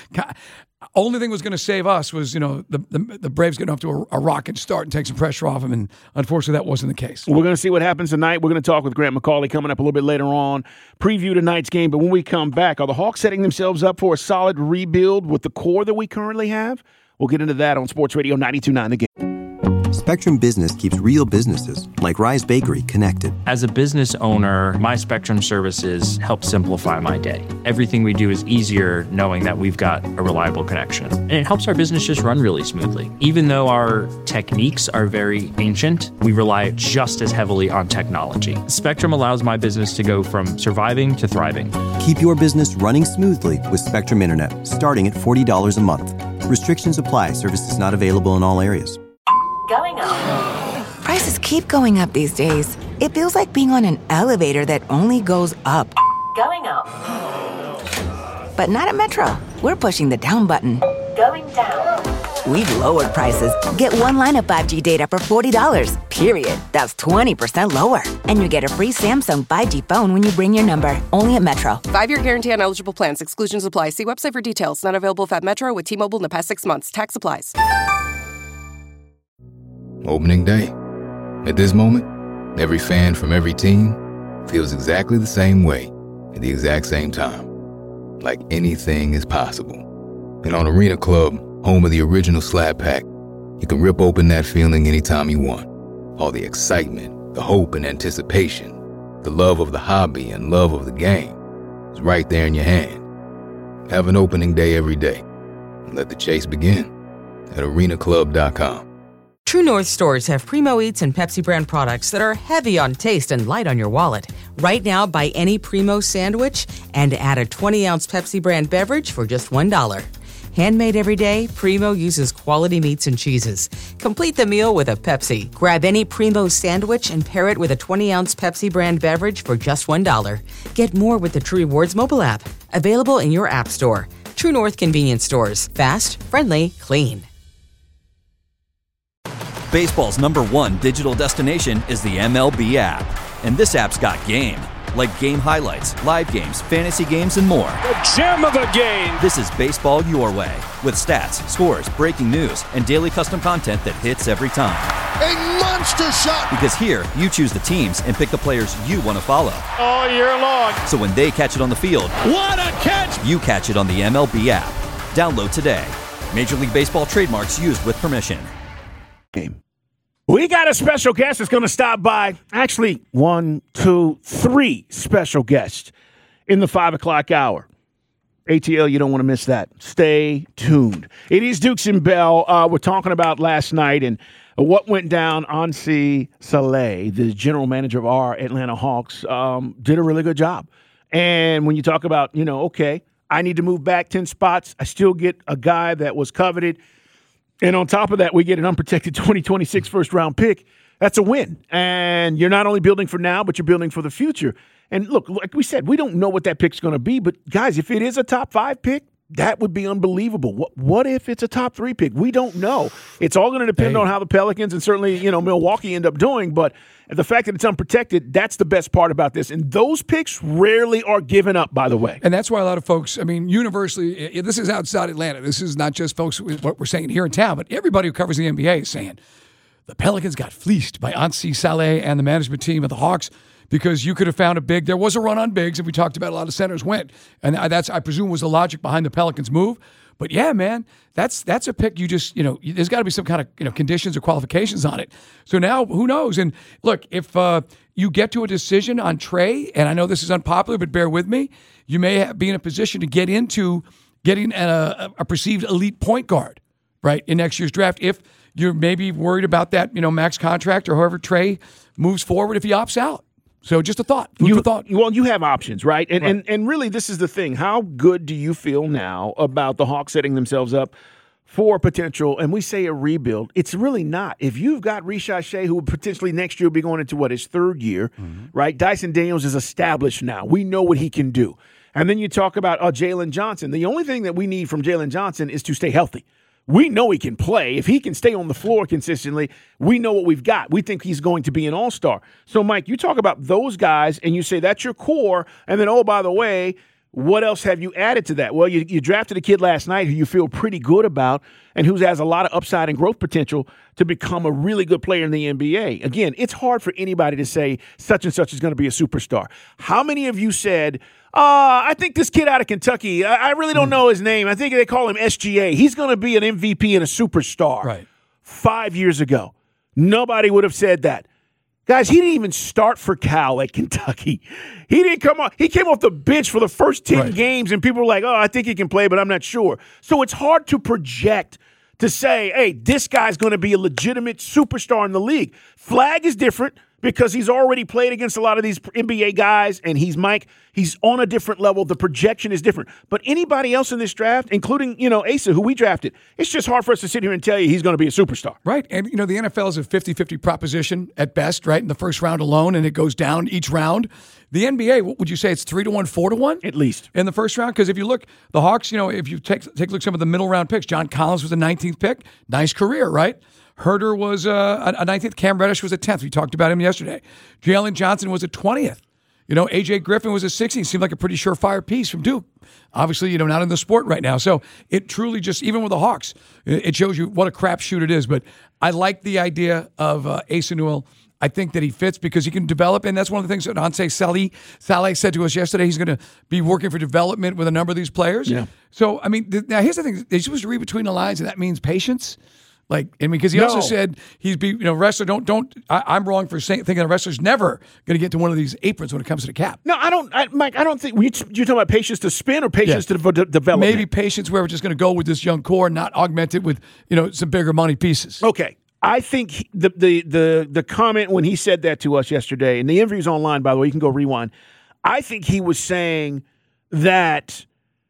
– only thing was going to save us was, you know, the the, the Braves getting off to a, a rocket start and take some pressure off them, and unfortunately that wasn't the case. We're going to see what happens tonight. We're going to talk with Grant McCauley coming up a little bit later on, preview tonight's game. But when we come back, are the Hawks setting themselves up for a solid rebuild with the core that we currently have? We'll get into that on Sports Radio ninety-two point nine The Game. Spectrum Business keeps real businesses, like Rise Bakery, connected. As a business owner, my Spectrum services help simplify my day. Everything we do is easier knowing that we've got a reliable connection. And it helps our business just run really smoothly. Even though our techniques are very ancient, we rely just as heavily on technology. Spectrum allows my business to go from surviving to thriving. Keep your business running smoothly with Spectrum Internet, starting at forty dollars a month. Restrictions apply. Services not available in all areas. Going up. Prices Prices keep going up these days. It feels like being on an elevator that only goes up. Going up. But not at Metro. We're pushing the down button. Going down. We've lowered prices. Get one line of five G data for forty dollars, period. That's twenty percent lower. And you get a free Samsung five G phone when you bring your number. Only at Metro. Five-year guarantee on eligible plans. Exclusions apply. See website for details. Not available if at Metro with T-Mobile in the past six months. Tax applies. Opening day. At this moment, every fan from every team feels exactly the same way at the exact same time. Like anything is possible. And on Arena Club, home of the original Slab Pack, you can rip open that feeling anytime you want. All the excitement, the hope and anticipation, the love of the hobby and love of the game is right there in your hand. Have an opening day every day. And let the chase begin at arena club dot com. True North stores have Primo Eats and Pepsi brand products that are heavy on taste and light on your wallet. Right now, buy any Primo sandwich and add a twenty-ounce Pepsi brand beverage for just one dollar. Handmade every day, Primo uses quality meats and cheeses. Complete the meal with a Pepsi. Grab any Primo sandwich and pair it with a twenty-ounce Pepsi brand beverage for just one dollar. Get more with the True Rewards mobile app. Available in your app store. True North convenience stores. Fast, friendly, clean. Baseball's number one digital destination is the M L B app. And this app's got game. Like game highlights, live games, fantasy games, and more. The gem of the game! This is baseball your way. With stats, scores, breaking news, and daily custom content that hits every time. A monster shot! Because here, you choose the teams and pick the players you want to follow. All year long. So when they catch it on the field, what a catch! You catch it on the M L B app. Download today. Major League Baseball trademarks used with permission. Game. We got a special guest that's going to stop by. Actually, one, two, three special guests in the five o'clock hour. A T L, you don't want to miss that. Stay tuned. It is Dukes and Bell. Uh, we're talking about last night and what went down. Ansi Saleh, the general manager of our Atlanta Hawks, um, did a really good job. And when you talk about, you know, okay, I need to move back ten spots. I still get a guy that was coveted. And on top of that, we get an unprotected twenty twenty-six first-round pick. That's a win. And you're not only building for now, but you're building for the future. And look, like we said, we don't know what that pick's going to be. But, guys, if it is a top five pick, that would be unbelievable. What what if it's a top three pick? We don't know. It's all going to depend hey. on how the Pelicans and certainly, you know, Milwaukee end up doing. But the fact that it's unprotected, that's the best part about this. And those picks rarely are given up, by the way. And that's why a lot of folks, I mean, universally, this is outside Atlanta. This is not just folks, what we're saying here in town, but everybody who covers the N B A is saying the Pelicans got fleeced by Ansi Saleh and the management team of the Hawks because you could have found a big. There was a run on bigs, and we talked about a lot of centers went. And that's, I presume, was the logic behind the Pelicans' move. But yeah, man, that's that's a pick you just, you know, there's got to be some kind of, you know, conditions or qualifications on it. So now, who knows? And look, if uh, you get to a decision on Trey, and I know this is unpopular, but bear with me, you may have, be in a position to get into getting a, a perceived elite point guard, right, in next year's draft if you're maybe worried about that, you know, max contract or however Trey moves forward if he opts out. So just a thought. Food you, for thought. Well, you have options, right? And, right? and and really, this is the thing. How good do you feel now about the Hawks setting themselves up for potential, and we say a rebuild, it's really not. If you've got Rishai Shea, who potentially next year will be going into, what, his third year, mm-hmm. right? Dyson Daniels is established now. We know what he can do. And then you talk about uh, Jalen Johnson. The only thing that we need from Jalen Johnson is to stay healthy. We know he can play. If he can stay on the floor consistently, we know what we've got. We think he's going to be an all-star. So, Mike, you talk about those guys, and you say that's your core, and then, oh, by the way, what else have you added to that? Well, you, you drafted a kid last night who you feel pretty good about and who has a lot of upside and growth potential to become a really good player in the N B A. Again, it's hard for anybody to say such and such is going to be a superstar. How many of you said, uh, I think this kid out of Kentucky, I, I really don't know his name. I think they call him S G A. He's going to be an M V P and a superstar. Right. Five years ago, nobody would have said that. Guys, he didn't even start for Cal at Kentucky. He didn't come off. He came off the bench for the first ten right. games, and people were like, oh, I think he can play, but I'm not sure. So it's hard to project to say, hey, this guy's going to be a legitimate superstar in the league. Flag is different. because he's already played against a lot of these N B A guys, and he's Mike. He's on a different level. The projection is different. But anybody else in this draft, including you know Asa, who we drafted, it's just hard for us to sit here and tell you he's going to be a superstar. Right, and you know the N F L is a fifty-fifty proposition at best, right? In the first round alone, and it goes down each round. The N B A, what would you say? It's three to one, four to one, at least in the first round. Because if you look, the Hawks, you know, if you take take a look at some of the middle round picks, John Collins was the nineteenth pick. Nice career, right? Herder was uh, a nineteenth. Cam Reddish was a tenth. We talked about him yesterday. Jalen Johnson was a twentieth. You know, A J Griffin was a sixteenth. Seemed like a pretty surefire piece from Duke. Obviously, you know, not in the sport right now. So it truly just, even with the Hawks, it shows you what a crapshoot it is. But I like the idea of uh, Asa Newell. I think that he fits because he can develop, and that's one of the things that Anseh Saleh, Saleh said to us yesterday. He's going to be working for development with a number of these players. Yeah. So, I mean, th- now here's the thing. They're supposed to read between the lines, and that means patience. Like, I mean, because he No. also said he's be, you know, wrestler. Don't, don't. I, I'm wrong for saying, thinking a wrestler's never going to get to one of these aprons when it comes to the cap. No, I don't, I, Mike. I don't think you, you're talking about patience to spin or patience Yeah. to de- development. Maybe patience where we're just going to go with this young core, and not augment it with you know some bigger money pieces. Okay. I think he, the, the the the comment when he said that to us yesterday, and the interview's online, by the way, you can go rewind. I think he was saying that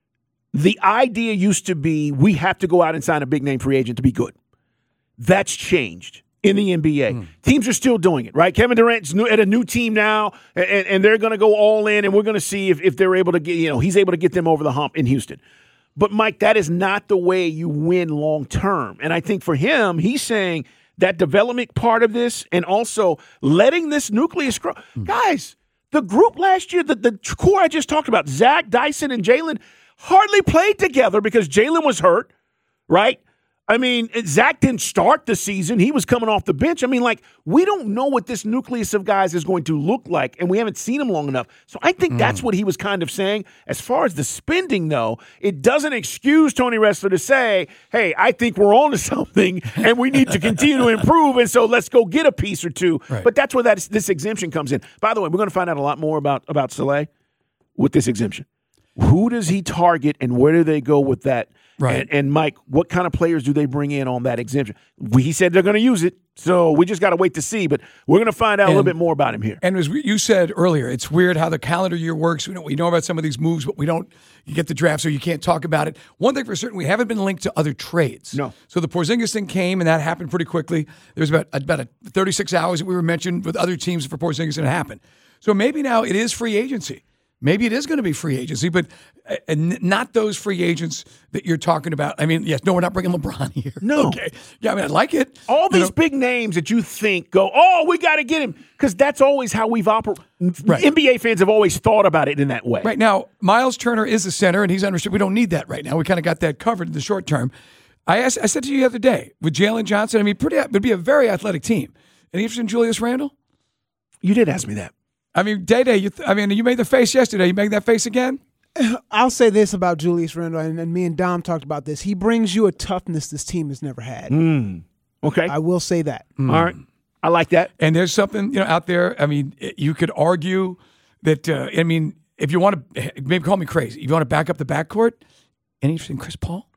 the idea used to be we have to go out and sign a big name free agent to be good. That's changed in the N B A. Mm. Teams are still doing it, right? Kevin Durant's new, at a new team now, and, and they're going to go all in, and we're going to see if, if they're able to get, you know, he's able to get them over the hump in Houston. But, Mike, that is not the way you win long term. And I think for him, he's saying that development part of this and also letting this nucleus grow. Mm. Guys, the group last year, the, the core I just talked about, Zach, Dyson, and Jalen, hardly played together because Jalen was hurt, right? I mean, Zach didn't start the season. He was coming off the bench. I mean, like, we don't know what this nucleus of guys is going to look like, and we haven't seen him long enough. So I think mm. that's what he was kind of saying. As far as the spending, though, it doesn't excuse Tony Ressler to say, hey, I think we're on to something, and we need to continue to improve, and so let's go get a piece or two. Right. But that's where that, this exemption comes in. By the way, we're going to find out a lot more about, about Saleh with this exemption. Who does he target, and where do they go with that? Right. And, and, Mike, what kind of players do they bring in on that exemption? We, he said they're going to use it, so we just got to wait to see. But we're going to find out and, a little bit more about him here. And as you said earlier, it's weird how the calendar year works. We know, we know about some of these moves, but we don't you get the draft, so you can't talk about it. One thing for certain, we haven't been linked to other trades. No. So the Porzingis thing came, and that happened pretty quickly. There was about, about a thirty-six hours that we were mentioned with other teams for Porzingis, and it happened. So maybe now it is free agency. Maybe it is going to be free agency, but uh, not those free agents that you're talking about. I mean, yes, no, we're not bringing LeBron here. No. Okay. Yeah, I mean, I like it. All these you know, big names that you think go, oh, we got to get him, because that's always how we've operated. Right. N B A fans have always thought about it in that way. Right now, Miles Turner is the center, and he's understood. We don't need that right now. We kind of got that covered in the short term. I asked, I said to you the other day, with Jalen Johnson, I mean, pretty, it would be a very athletic team. Any interest in Julius Randle? You did ask me that. I mean, Day Day, you th- I mean, you made the face yesterday. You make that face again? I'll say this about Julius Randle, and, and me and Dom talked about this. He brings you a toughness this team has never had. Mm. Okay. I will say that. Mm. All right. I like that. And there's something, you know, out there. I mean, you could argue that, uh, I mean, if you want to, maybe call me crazy. If you want to back up the backcourt, any interest in Chris Paul?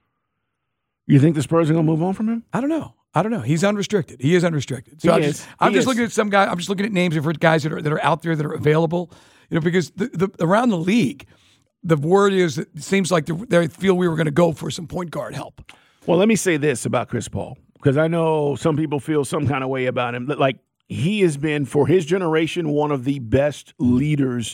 You think the Spurs are going to move on from him? I don't know. I don't know. He's unrestricted. He is unrestricted. So he I'm is. just, I'm he just is. looking at some guy. I'm just looking at names of guys that are that are out there that are available. You know, because the, the around the league, the word is that it seems like they feel we were going to go for some point guard help. Well, let me say this about Chris Paul, because I know some people feel some kind of way about him. Like, he has been, for his generation, one of the best leaders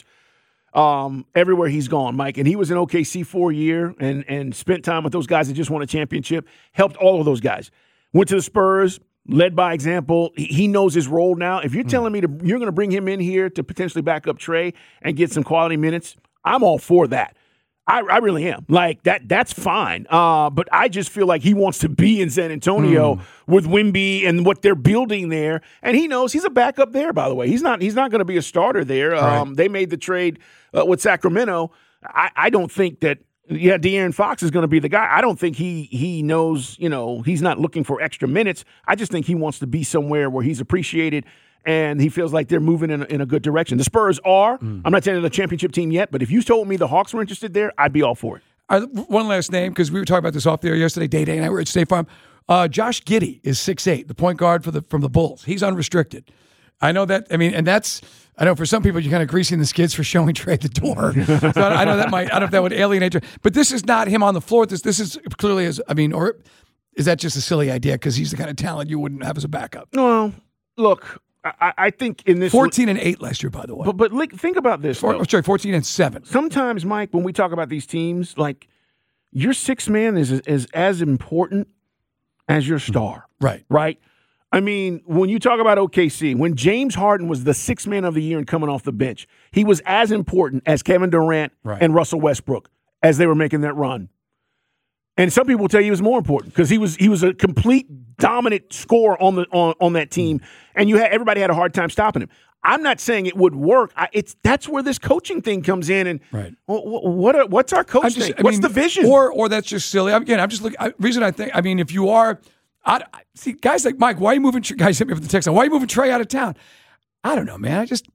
um, everywhere he's gone, Mike. And he was in O K C for a year and and spent time with those guys that just won a championship. Helped all of those guys. Went to the Spurs. Led by example. He knows his role now. If you're telling me to, you're going to bring him in here to potentially back up Trey and get some quality minutes, I'm all for that. I, I really am. Like, that. That's fine. Uh, but I just feel like he wants to be in San Antonio mm. with Wemby and what they're building there. And he knows he's a backup there, by the way. He's not He's not going to be a starter there. Right. Um, they made the trade uh, with Sacramento. I, I don't think that Yeah, De'Aaron Fox is going to be the guy. I don't think he he knows, you know, he's not looking for extra minutes. I just think he wants to be somewhere where he's appreciated and he feels like they're moving in a, in a good direction. The Spurs are. Mm. I'm not saying they're the championship team yet, but if you told me the Hawks were interested there, I'd be all for it. Uh, one last name, because we were talking about this off the air yesterday. Day Day and I were at State Farm. Uh, Josh Giddey is six eight, the point guard for the from the Bulls. He's unrestricted. I know that. I mean, and that's. I know for some people you're kind of greasing the skids for showing Trey the door. So I, I know that might. I don't know if that would alienate you. But this is not him on the floor. This this is clearly as. I mean, or is that just a silly idea because he's the kind of talent you wouldn't have as a backup? Well, look, I, I think in this fourteen and eight last year, by the way. But but like, think about this. Four, sorry, fourteen and seven. Sometimes, Mike, when we talk about these teams, like your sixth man is is as important as your star. Right. Right. I mean, when you talk about O K C, when James Harden was the sixth man of the year and coming off the bench, he was as important as Kevin Durant right. and Russell Westbrook as they were making that run. And some people will tell you he was more important because he was he was a complete dominant scorer on the on, on that team, and you had everybody had a hard time stopping him. I'm not saying it would work. I, it's that's where this coaching thing comes in. And right. what what are, what's our coach just, think? I What's mean, the vision? Or or that's just silly. Again, I'm just looking. I, reason I think. I mean, if you are. I, see, guys like Mike, why are you moving? Guys hit me with the text. Why are you moving Trey out of town? I don't know, man. I just,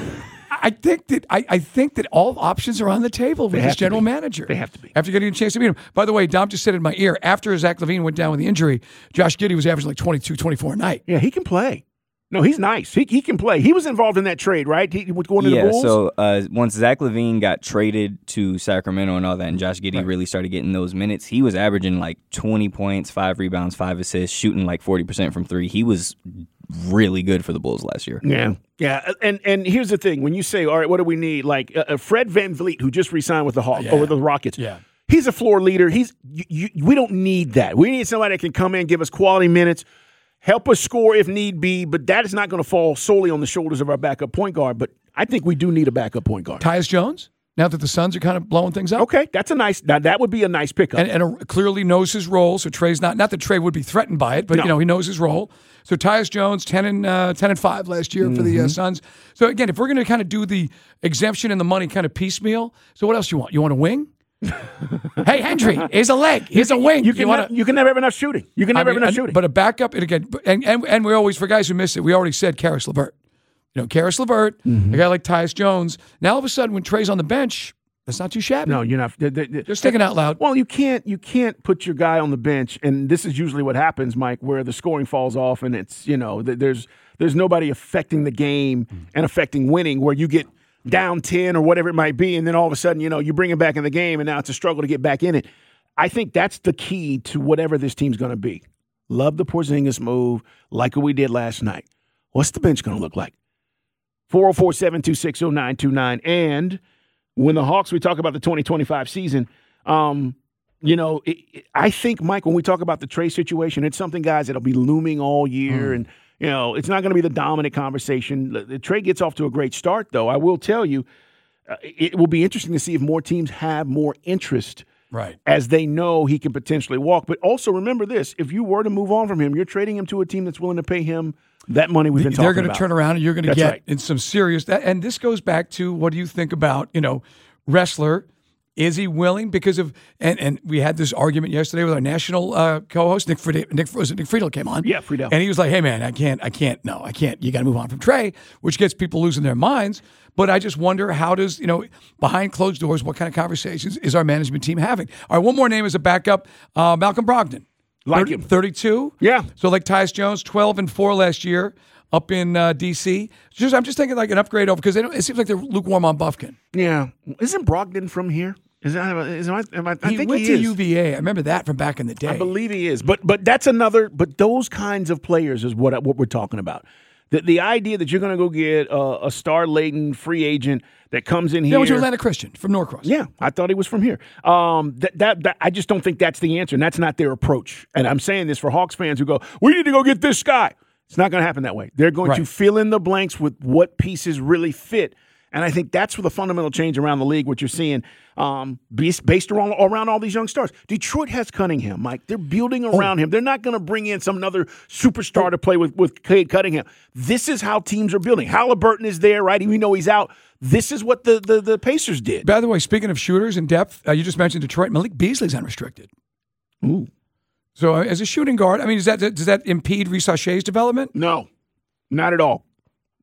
I think that I, I think that all options are on the table with this general manager. They have to be. After getting a chance to meet him. By the way, Dom just said in my ear, after Zach LaVine went down with the injury, Josh Giddey was averaging like twenty-two, twenty-four a night. Yeah, he can play. No, he's nice. He he can play. He was involved in that trade, right? He was going to yeah, the Bulls. so uh, once Zach LaVine got traded to Sacramento and all that, and Josh Giddey Right. really started getting those minutes, he was averaging like twenty points, five rebounds, five assists, shooting like forty percent from three. He was really good for the Bulls last year. Yeah, yeah. And and here's the thing: when you say, "All right, what do we need?" Like uh, Fred VanVleet, who just re-signed with the Hawks Yeah. or with the Rockets. Yeah. He's a floor leader. He's you, you, we don't need that. We need somebody that can come in, give us quality minutes, help us score if need be, but that is not going to fall solely on the shoulders of our backup point guard. But I think we do need a backup point guard. Tyus Jones, now that the Suns are kind of blowing things up. Okay, that's a nice. Now that would be a nice pickup. And, and a, clearly knows his role. So Trey's not not that Trey would be threatened by it, but No. you know he knows his role. So Tyus Jones, ten and uh, ten and five last year for the uh, Mhm. Suns. So again, if we're going to kind of do the exemption and the money kind of piecemeal, so what else you want? You want a wing? Hey, Hendry, here's a leg. Here's a wing. You can wanna- never, you can never have enough shooting. You can I never mean, have enough and- shooting. But a backup, and again, and, and and we always, for guys who missed it, we already said Karis LeVert. You know, Karis LeVert, Mm-hmm. a guy like Tyus Jones. Now all of a sudden, when Trey's on the bench, that's not too shabby. No, you're not. they- they- they- Just thinking out loud. Well, you can't you can't put your guy on the bench, and this is usually what happens, Mike, where the scoring falls off, and it's you know th- there's there's nobody affecting the game and affecting winning, where you get down ten or whatever it might be, and then all of a sudden you know you bring him back in the game, and now it's a struggle to get back in it. I think that's the key to whatever this team's going to be. Love the Porzingis move, like what we did last night. What's the bench going to look like? four oh four, seven two six, oh nine two nine. And when the Hawks, we talk about the twenty twenty-five season, um, you know, it, it, I think, Mike, when we talk about the Trey situation, it's something, guys, that'll be looming all year. Mm. And, you know, it's not going to be the dominant conversation. The, the Trey gets off to a great start, though. I will tell you, uh, it will be interesting to see if more teams have more interest Right. as they know he can potentially walk. But also remember this, if you were to move on from him, you're trading him to a team that's willing to pay him that money we've been talking They're about. going to turn around and you're going to That's get right. in some serious. That, and this goes back to what do you think about, you know, wrestler? Is he willing? Because of, and, and we had this argument yesterday with our national uh, co-host, Nick Friedel, Nick, was it Nick Friedel came on. Yeah, Friedel. And he was like, hey, man, I can't, I can't, no, I can't. You got to move on from Trey, which gets people losing their minds. But I just wonder, how does, you know, behind closed doors, what kind of conversations is our management team having? All right, one more name as a backup, uh, Malcolm Brogdon. Like thirty, him. thirty-two. Yeah. So like Tyus Jones, twelve and four last year up in uh, D C. Just, I'm just thinking like an upgrade over, because it seems like they're lukewarm on Buffkin. Yeah. Isn't Brogdon from here? Is that, is, am I, am I, I He think went he to is. U V A. I remember that from back in the day. I believe he is. But but that's another, but those kinds of players is what what we're talking about. The, the idea that you're going to go get a, a star-laden free agent that comes in here. Yeah, went to Atlanta Christian from Norcross. Yeah, I thought he was from here. Um, that, that that I just don't think that's the answer, and that's not their approach. And I'm saying this for Hawks fans who go, we need to go get this guy. It's not going to happen that way. They're going to Right. fill in the blanks with what pieces really fit. And I think that's the fundamental change around the league, what you're seeing, um, based, based around, around all these young stars. Detroit has Cunningham, Mike. They're building around him. They're not going to bring in some another superstar to play with, with Cade Cunningham. This is how teams are building. Halliburton is there, right? We know he's out. This is what the, the, the Pacers did. By the way, speaking of shooters in depth, uh, you just mentioned Detroit. Malik Beasley's unrestricted. Ooh. So uh, as a shooting guard, I mean, does that does that impede Reece Shay's development? No, not at all. No.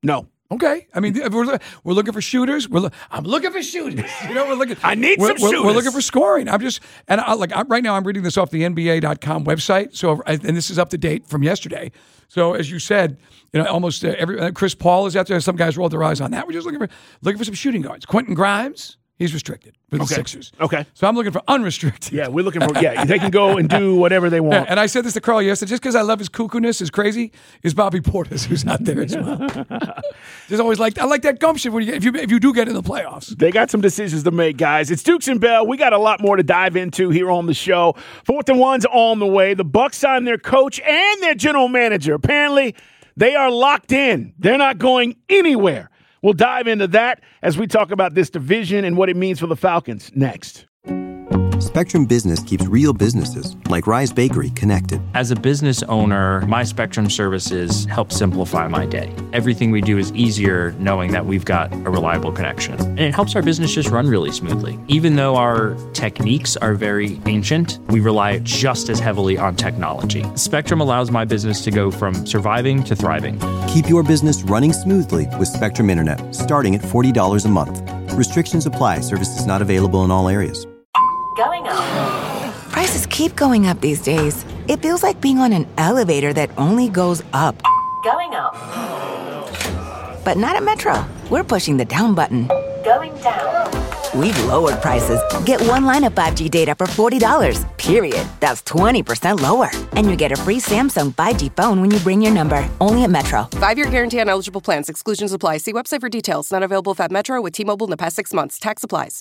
Okay, I mean we're we're looking for shooters. We're lo- I'm looking for shooters. You know, we're looking. I need we're, some we're, shooters. We're looking for scoring. I'm just and I, like I'm, right now I'm reading this off the N B A dot com website. So and this is up to date from yesterday. So as you said, you know, almost uh, every uh, Chris Paul is out there. Some guys rolled their eyes on that. We're just looking for looking for some shooting guards. Quentin Grimes. He's restricted for the Okay. Sixers. Okay. So I'm looking for unrestricted. Yeah, we're looking for, yeah, they can go and do whatever they want. And I said this to Carl yesterday, just because I love his cuckoo-ness, is crazy, is Bobby Portis, who's not there as well. Just always like, I like that gumption when you, if you if you do get in the playoffs. They got some decisions to make, guys. It's Dukes and Bell. We got a lot more to dive into here on the show. Fourth and one's on the way. The Bucks signed their coach and their general manager. Apparently, they are locked in. They're not going anywhere. We'll dive into that as we talk about this division and what it means for the Falcons next. Spectrum Business keeps real businesses, like Rise Bakery, connected. As a business owner, my Spectrum services help simplify my day. Everything we do is easier knowing that we've got a reliable connection. And it helps our business just run really smoothly. Even though our techniques are very ancient, we rely just as heavily on technology. Spectrum allows my business to go from surviving to thriving. Keep your business running smoothly with Spectrum Internet, starting at forty dollars a month. Restrictions apply. Services not available in all areas. Going up. Prices keep going up these days. It feels like being on an elevator that only goes up. Going up. But not at Metro. We're pushing the down button. Going down. We've lowered prices. Get one line of five G data for forty dollars, period. That's twenty percent lower. And you get a free Samsung five G phone when you bring your number. Only at Metro. Five-year guarantee on eligible plans. Exclusions apply. See website for details. Not available if at Metro with T-Mobile in the past six months. Tax applies.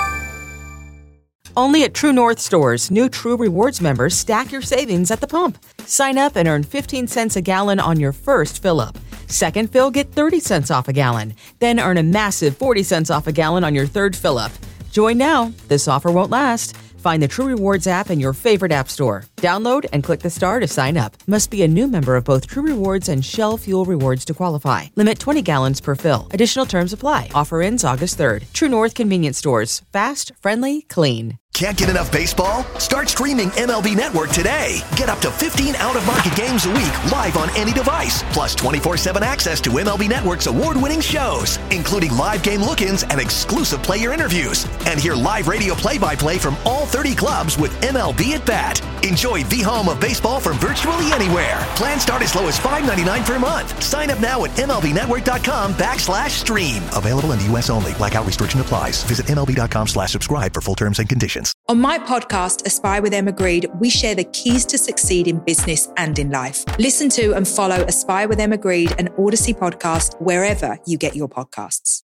Only at True North stores, new True Rewards members stack your savings at the pump. Sign up and earn fifteen cents a gallon on your first fill-up. Second fill, get thirty cents off a gallon. Then earn a massive forty cents off a gallon on your third fill-up. Join now. This offer won't last. Find the True Rewards app in your favorite app store. Download and click the star to sign up. Must be a new member of both True Rewards and Shell Fuel Rewards to qualify. Limit twenty gallons per fill. Additional terms apply. Offer ends August third. True North Convenience Stores. Fast, friendly, clean. Can't get enough baseball? Start streaming M L B Network today. Get up to fifteen out-of-market games a week live on any device. Plus twenty-four seven access to M L B Network's award-winning shows, including live game look-ins and exclusive player interviews. And hear live radio play-by-play from all thirty clubs with M L B at Bat. Enjoy the home of baseball from virtually anywhere. Plans start as low as five ninety-nine per month. Sign up now at MLBnetwork.com backslash stream. Available in the U S only. Blackout restriction applies. Visit MLB.com slash subscribe for full terms and conditions. On my podcast, Aspire with Emma Greed, we share the keys to succeed in business and in life. Listen to and follow Aspire with Emma Greed, an Odyssey podcast, wherever you get your podcasts.